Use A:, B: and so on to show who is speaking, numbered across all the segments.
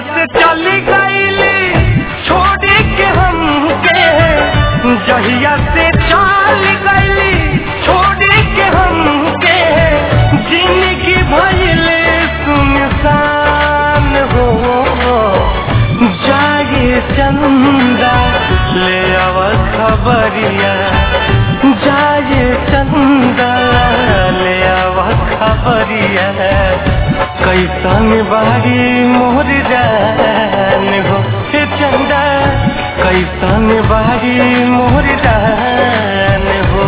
A: से चली गईली छोड़ के हमके, जहिया से चल गईली छोड़ के हमके, जिंदगी भइले सुनसान हो। जागे चंदा ले आव खबरिया, जागे चंदा ले आव खबरिया, कैसन बारी मोर जान हो। हे चंदा कैसन बारी मोर जान हो।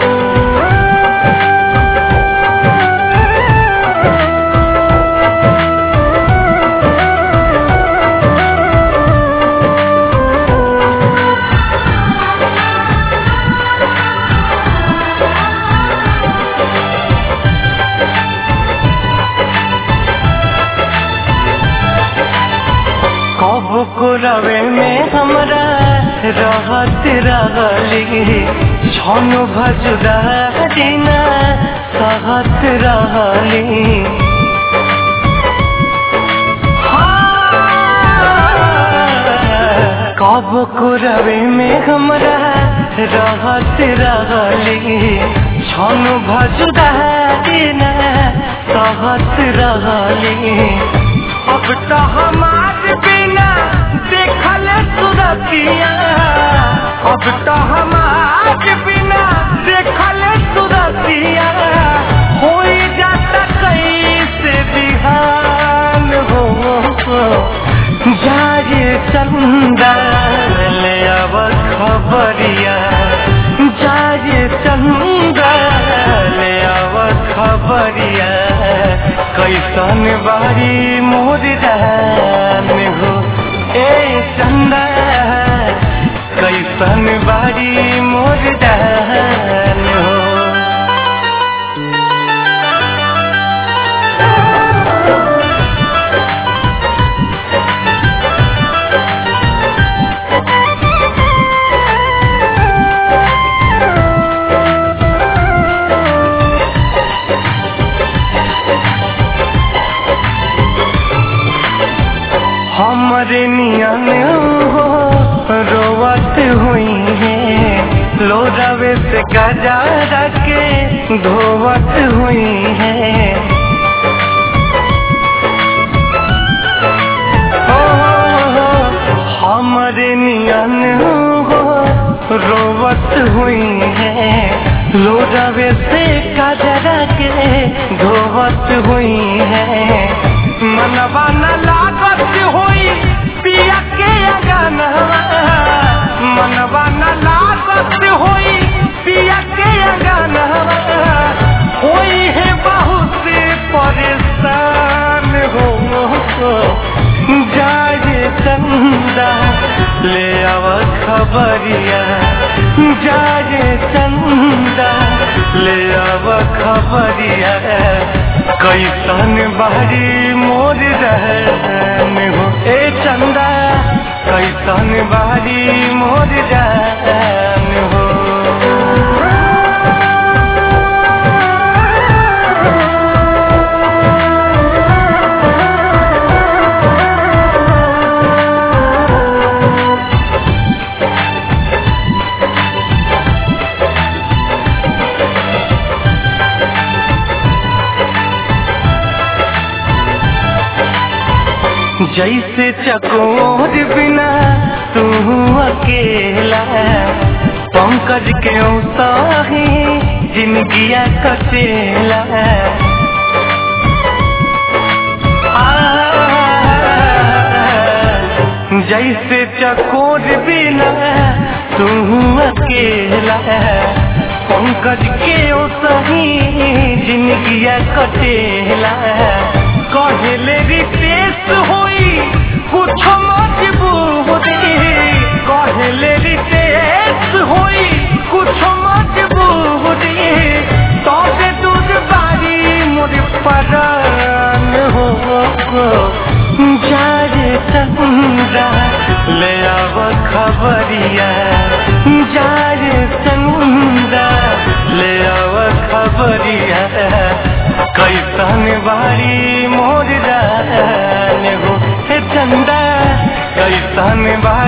A: रवे में हमरा रहत रहली, छन भजुरा दिना सहत रहली। कब को रवे में हमरा रहत रहली, छन भजुरा दिना सहत रहली। अब तो हमार बिना देखल सुरतिया, अब तो हमार बिना देखल सुरतिया, हो जाता कैसे बिहान हो। जागे चंदा ले आव खबरिया, जागे चंदा ले आव खबरिया, कैसन बारी मोर जान हो। ए चंदा कैसन बारी मोर जान हो। हमरे नियन हो रोवत हुई है, लोरावे से गजा के धोवत हुई है। हमरे नियन हो रोवत हुई है, लोरावे से गजा के धोवत हुई है। मनवा न लागत होई पिया के अगनवा, मनवा न लागत होई पिया के अगनवा, होई है बहुत परेशान हो। जागे चंदा ले आव खबरिया, जागे चंदा ले आव खबरिया, कैसन बारी मोर जान हो। ए चंदा कैसन बारी मोर जान हो। जैसे चकोर बिना तू अकेला, पंकज के साही जिंदगिया कटेला। जैसे चकोर बिना तू अकेला, पंकज के साही जिंदगिया कटेला। कहले रितेश होई कुछ मजबूरी, कहले रितेश होई कुछ मजबूरी, तबे दूर बारी मोर परान हो। जागे चंदा ले आव खबरिया, जागे चंदा ले आव खबरिया, कैसन बारी मोर जान हो। हे चंदा में बा